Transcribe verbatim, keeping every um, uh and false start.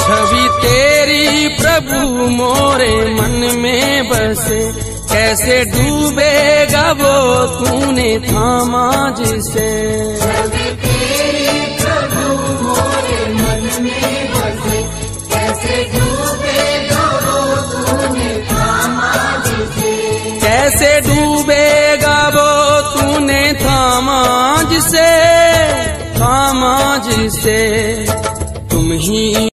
छवि तेरी प्रभु मोरे मन में बसे, कैसे डूबेगा वो तूने थामा जिसे। छवि तेरी प्रभु मोरे मन में बसे, कैसे डूबेगा वो तूने थामा जिसे। कैसे डूबेगा वो तूने थामा जिसे, थामा जिसे। तुम ही